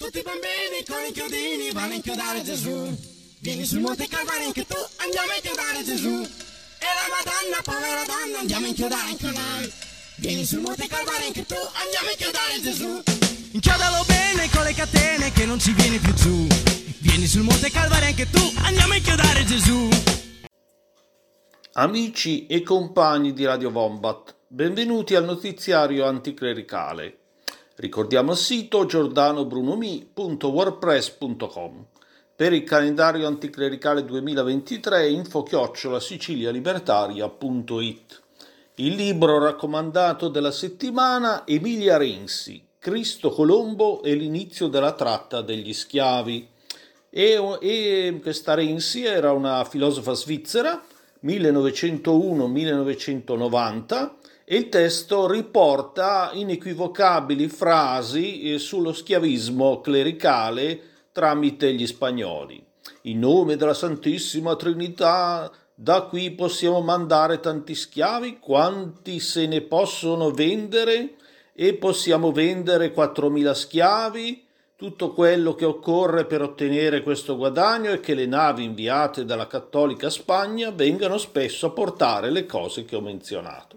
tutti i bambini con i chiodini vanno a inchiodare Gesù. Vieni sul Monte Calvario anche tu, andiamo a inchiodare Gesù. E la Madonna, povera donna, andiamo a inchiodare anche noi. Vieni sul Monte Calvario anche tu, andiamo a inchiodare Gesù. Inchiodalo bene con le catene che non ci vieni più giù. Vieni sul Monte Calvario anche tu, andiamo a inchiodare Gesù. Amici e compagni di Radio Wombat, benvenuti al notiziario anticlericale. Ricordiamo il sito giordanobrunomi.wordpress.com. Per il calendario anticlericale 2023 info@sicilialibertaria.it. Il libro raccomandato della settimana: Emilia Renzi, Cristo Colombo e l'inizio della tratta degli schiavi. E questa Renzi era una filosofa svizzera, 1901-1990, e il testo riporta inequivocabili frasi sullo schiavismo clericale tramite gli spagnoli. In nome della Santissima Trinità, da qui possiamo mandare tanti schiavi, quanti se ne possono vendere, e possiamo vendere 4.000 schiavi. Tutto quello che occorre per ottenere questo guadagno è che le navi inviate dalla Cattolica Spagna vengano spesso a portare le cose che ho menzionato.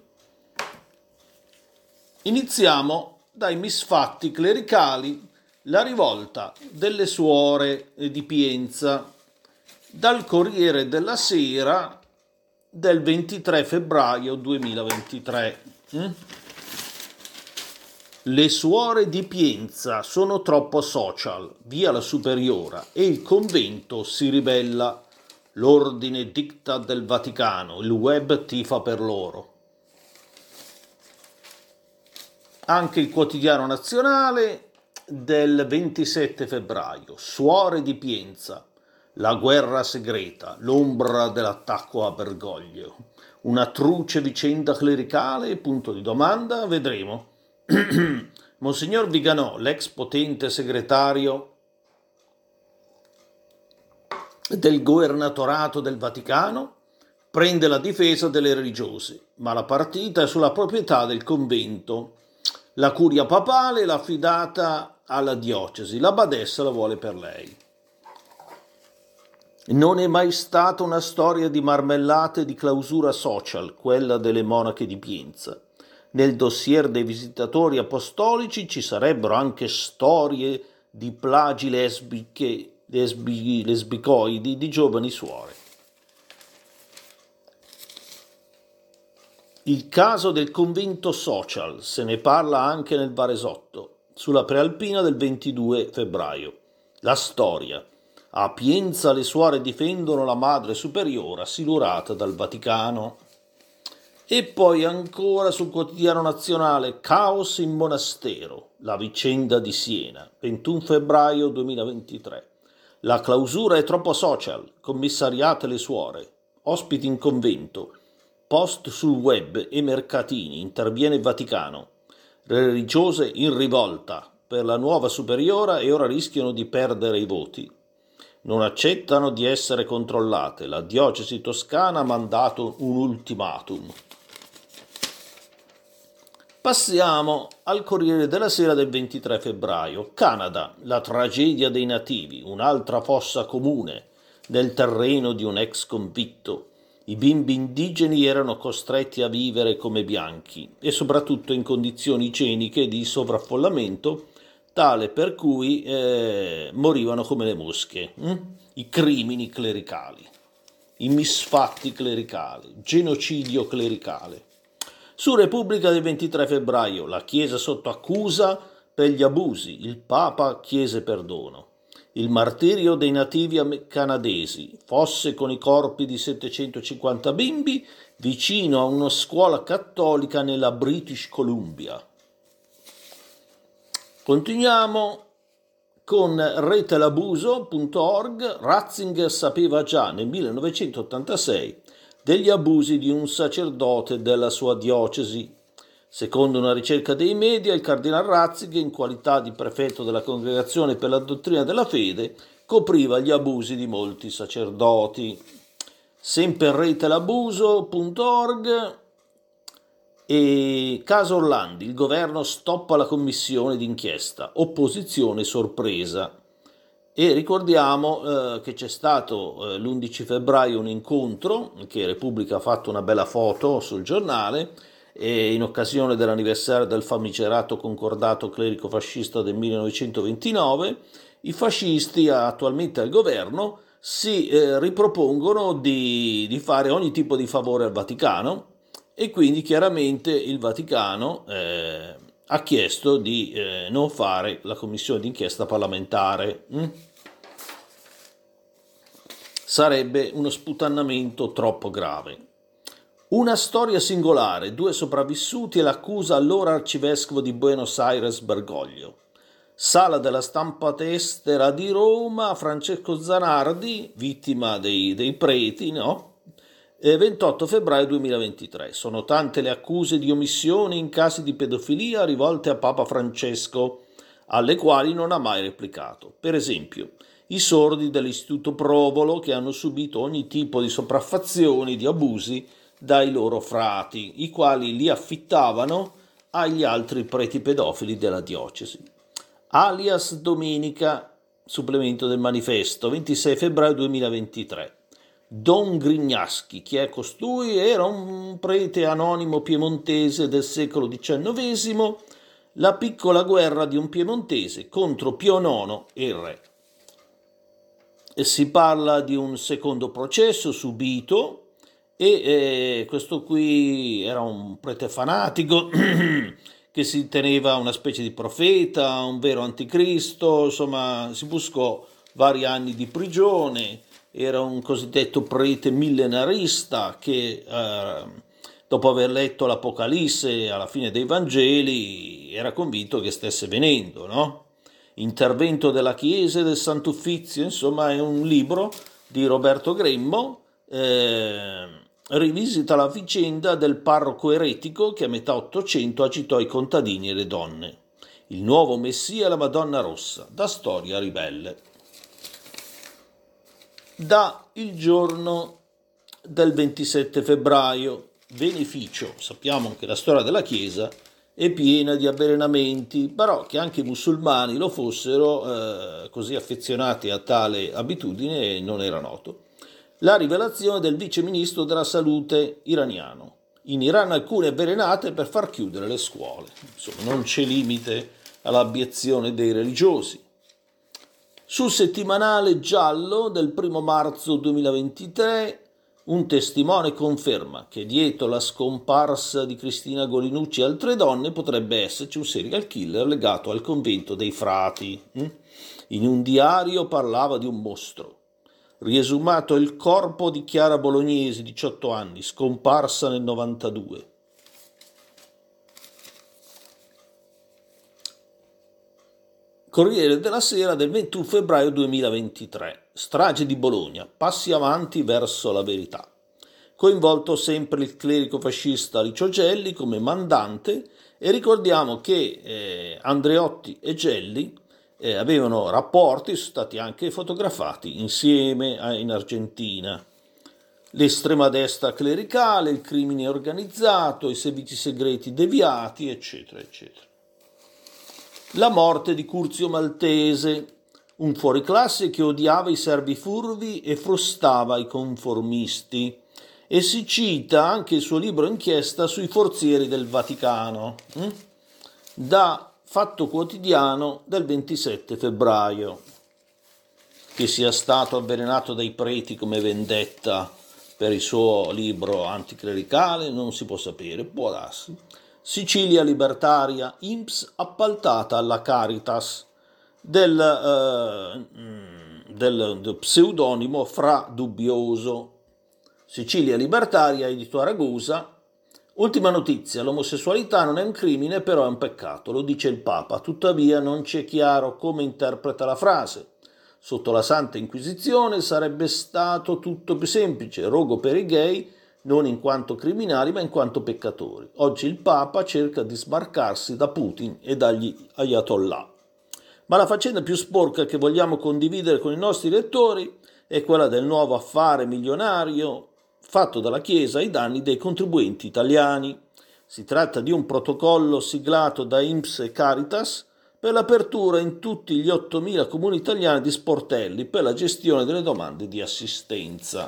Iniziamo dai misfatti clericali, la rivolta delle suore di Pienza, dal Corriere della Sera del 23 febbraio 2023. Le suore di Pienza sono troppo social, via la Superiora e il convento si ribella. L'ordine dicta del Vaticano, il web tifa per loro. Anche il Quotidiano Nazionale del 27 febbraio, suore di Pienza, la guerra segreta, l'ombra dell'attacco a Bergoglio. Una truce vicenda clericale? Punto di domanda, vedremo. Monsignor Viganò, l'ex potente segretario del governatorato del Vaticano, prende la difesa delle religiose, ma la partita è sulla proprietà del convento. La curia papale l'ha affidata alla diocesi, la badessa la vuole per lei. Non è mai stata una storia di marmellate e di clausura social, quella delle monache di Pienza. Nel dossier dei visitatori apostolici ci sarebbero anche storie di plagi lesbicoidi di giovani suore. Il caso del convento social, se ne parla anche nel Varesotto, sulla Prealpina del 22 febbraio. La storia. A Pienza le suore difendono la Madre Superiora silurata dal Vaticano. E poi ancora sul Quotidiano Nazionale, caos in monastero, la vicenda di Siena, 21 febbraio 2023. La clausura è troppo social, commissariate le suore, ospiti in convento, post sul web e mercatini, interviene il Vaticano. Le religiose in rivolta per la nuova superiora e ora rischiano di perdere i voti. Non accettano di essere controllate, la diocesi toscana ha mandato un ultimatum. Passiamo al Corriere della Sera del 23 febbraio. Canada, la tragedia dei nativi, un'altra fossa comune nel terreno di un ex convitto. I bimbi indigeni erano costretti a vivere come bianchi e soprattutto in condizioni igieniche di sovraffollamento, tale per cui morivano come le mosche. I crimini clericali, i misfatti clericali, genocidio clericale. Su Repubblica del 23 febbraio, la Chiesa sotto accusa per gli abusi, il Papa chiese perdono. Il martirio dei nativi canadesi, fosse con i corpi di 750 bimbi vicino a una scuola cattolica nella British Columbia. Continuiamo con retelabuso.org. Ratzinger sapeva già nel 1986 degli abusi di un sacerdote della sua diocesi. Secondo una ricerca dei media, il cardinal Ratzinger, in qualità di prefetto della Congregazione per la dottrina della fede, copriva gli abusi di molti sacerdoti. Sempre retelabuso.org, E caso Orlandi, il governo stoppa la commissione d'inchiesta, opposizione sorpresa. E ricordiamo che c'è stato l'11 febbraio un incontro, che Repubblica ha fatto una bella foto sul giornale, e in occasione dell'anniversario del famigerato concordato clerico-fascista del 1929, i fascisti attualmente al governo si ripropongono di fare ogni tipo di favore al Vaticano, e quindi chiaramente il Vaticano ha chiesto di non fare la commissione d'inchiesta parlamentare. Sarebbe uno sputannamento troppo grave. Una storia singolare, 2 sopravvissuti e l'accusa allora arcivescovo di Buenos Aires Bergoglio. Sala della stampa estera di Roma, Francesco Zanardi, vittima dei preti, no? 28 febbraio 2023. Sono tante le accuse di omissione in casi di pedofilia rivolte a Papa Francesco, alle quali non ha mai replicato. Per esempio, i sordi dell'Istituto Provolo, che hanno subito ogni tipo di sopraffazioni, di abusi dai loro frati, i quali li affittavano agli altri preti pedofili della diocesi. Alias Domenica, supplemento del manifesto, 26 febbraio 2023. Don Grignaschi, chi è costui? Era un prete anonimo piemontese del secolo XIX, la piccola guerra di un piemontese contro Pio IX e il re. E si parla di un secondo processo subito, e questo qui era un prete fanatico che si teneva una specie di profeta, un vero anticristo, insomma si buscò vari anni di prigione. Era un cosiddetto prete millenarista che dopo aver letto l'Apocalisse alla fine dei Vangeli era convinto che stesse venendo, no? Intervento della Chiesa e del Sant'Uffizio, insomma è un libro di Roberto Gremmo, rivisita la vicenda del parroco eretico che a metà Ottocento agitò i contadini e le donne. Il nuovo Messia e la Madonna Rossa, da storia ribelle. Da il giorno del 27 febbraio, beneficio. Sappiamo che la storia della Chiesa è piena di avvelenamenti, però che anche i musulmani lo fossero così affezionati a tale abitudine non era noto. La rivelazione del vice ministro della salute iraniano. In Iran alcune avvelenate per far chiudere le scuole. Insomma, non c'è limite all'abiezione dei religiosi. Sul settimanale Giallo del 1 marzo 2023 un testimone conferma che dietro la scomparsa di Cristina Golinucci e altre donne potrebbe esserci un serial killer legato al convento dei frati. In un diario parlava di un mostro. Riesumato il corpo di Chiara Bolognesi, 18 anni, scomparsa nel 92. Corriere della Sera del 21 febbraio 2023. Strage di Bologna. Passi avanti verso la verità. Coinvolto sempre il clerico fascista Licio Gelli come mandante, e ricordiamo che Andreotti e Gelli avevano rapporti, sono stati anche fotografati insieme in Argentina. L'estrema destra clericale, il crimine organizzato, i servizi segreti deviati, eccetera, eccetera. La morte di Curzio Maltese, un fuoriclasse che odiava i servi furbi e frustava i conformisti. E si cita anche il suo libro inchiesta sui forzieri del Vaticano, da Fatto Quotidiano del 27 febbraio. Che sia stato avvelenato dai preti come vendetta per il suo libro anticlericale non si può sapere, può darsi. Sicilia libertaria, INPS appaltata alla Caritas, del pseudonimo Fra Dubbioso. Sicilia libertaria, editore Ragusa. Ultima notizia, l'omosessualità non è un crimine, però è un peccato, lo dice il Papa, tuttavia non ci è chiaro come interpreta la frase. Sotto la Santa Inquisizione sarebbe stato tutto più semplice, rogo per i gay, non in quanto criminali ma in quanto peccatori. Oggi il Papa cerca di smarcarsi da Putin e dagli ayatollah. Ma la faccenda più sporca che vogliamo condividere con i nostri lettori è quella del nuovo affare milionario fatto dalla Chiesa ai danni dei contribuenti italiani. Si tratta di un protocollo siglato da INPS e Caritas per l'apertura in tutti gli 8.000 comuni italiani di sportelli per la gestione delle domande di assistenza.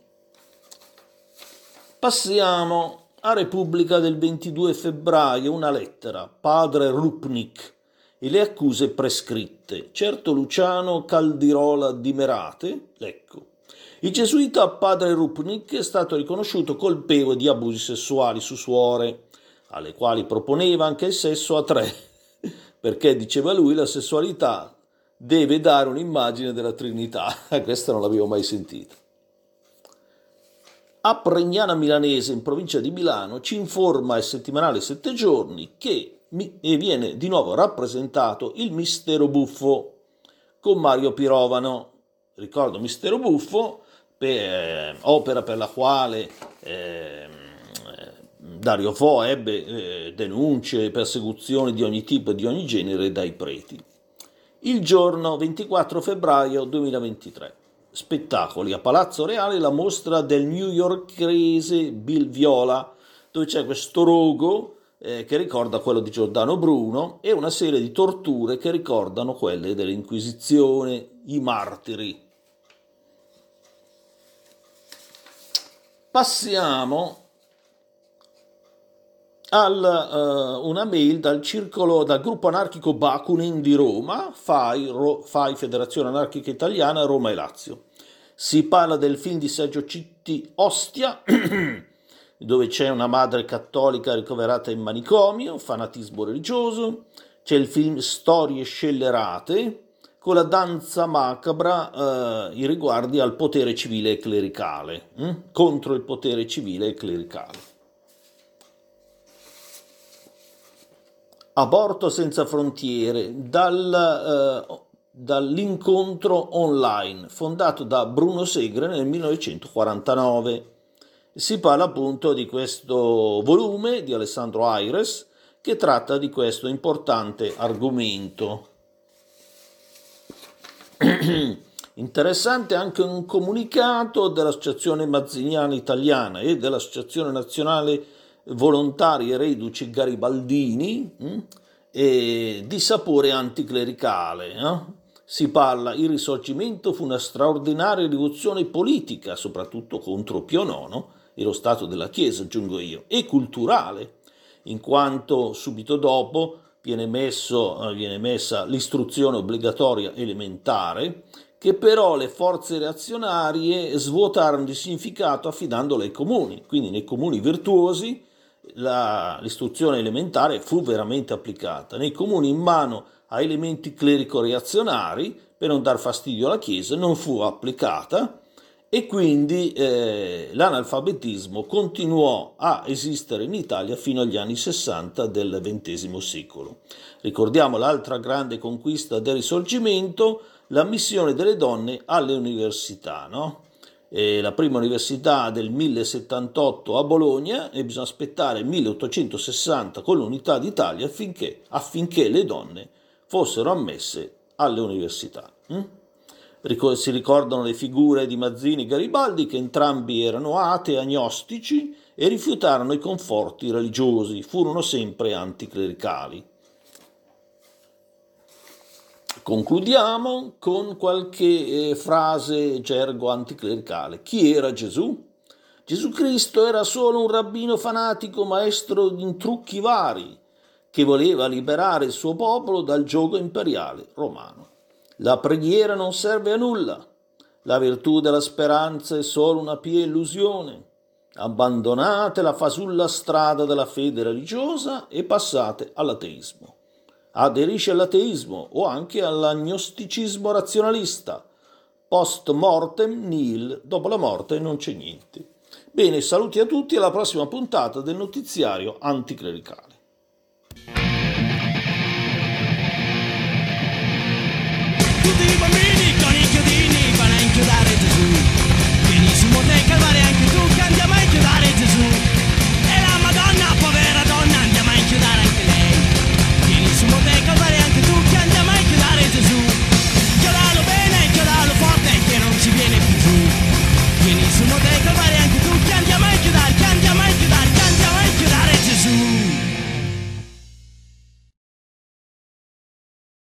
Passiamo a Repubblica del 22 febbraio, una lettera, padre Rupnik e le accuse prescritte. Certo Luciano Caldirola di Merate, ecco. Il gesuita padre Rupnik è stato riconosciuto colpevole di abusi sessuali su suore, alle quali proponeva anche il sesso a 3, perché, diceva lui, la sessualità deve dare un'immagine della Trinità. Questa non l'avevo mai sentita. A Pregnana Milanese, in provincia di Milano, ci informa il settimanale 7 giorni che viene di nuovo rappresentato il Mistero Buffo con Mario Pirovano. Ricordo Mistero Buffo, opera per la quale Dario Fo ebbe denunce e persecuzioni di ogni tipo e di ogni genere dai preti. Il giorno 24 febbraio 2023. Spettacoli a Palazzo Reale, la mostra del newyorkese Bill Viola, dove c'è questo rogo che ricorda quello di Giordano Bruno e una serie di torture che ricordano quelle dell'Inquisizione, i martiri. Passiamo una mail dal gruppo anarchico Bakunin di Roma, FAI Federazione Anarchica Italiana, Roma e Lazio. Si parla del film di Sergio Citti Ostia, dove c'è una madre cattolica ricoverata in manicomio, fanatismo religioso. C'è il film Storie scellerate, con la danza macabra i riguardi al potere civile e clericale, contro il potere civile e clericale. Aborto senza frontiere, dall'incontro online, fondato da Bruno Segre nel 1949. Si parla appunto di questo volume di Alessandro Aires che tratta di questo importante argomento. Interessante anche un comunicato dell'Associazione Mazziniana Italiana e dell'Associazione Nazionale Volontari e Reduci Garibaldini di sapore anticlericale. Si parla, il Risorgimento fu una straordinaria rivoluzione politica, soprattutto contro Pio IX e lo Stato della Chiesa, aggiungo io, e culturale, in quanto subito dopo viene messa l'istruzione obbligatoria elementare, che però le forze reazionarie svuotarono di significato affidandole ai comuni. Quindi nei comuni virtuosi l'istruzione elementare fu veramente applicata. Nei comuni in mano a elementi clerico-reazionari, per non dar fastidio alla Chiesa, non fu applicata e quindi l'analfabetismo continuò a esistere in Italia fino agli anni 60 del XX secolo. Ricordiamo l'altra grande conquista del Risorgimento, l'ammissione delle donne alle università, no? La prima università del 1078 a Bologna e bisogna aspettare il 1860 con l'Unità d'Italia affinché le donne fossero ammesse alle università. Si ricordano le figure di Mazzini e Garibaldi, che entrambi erano atei, agnostici e rifiutarono i conforti religiosi, furono sempre anticlericali. Concludiamo con qualche frase gergo anticlericale. Chi era Gesù? Gesù Cristo era solo un rabbino fanatico, maestro in trucchi vari, che voleva liberare il suo popolo dal giogo imperiale romano. La preghiera non serve a nulla. La virtù della speranza è solo una pia illusione. Abbandonate la fasulla strada della fede religiosa e passate all'ateismo. Aderisce all'ateismo o anche all'agnosticismo razionalista. Post mortem nihil, dopo la morte non c'è niente. Bene, saluti a tutti e alla prossima puntata del notiziario anticlericale.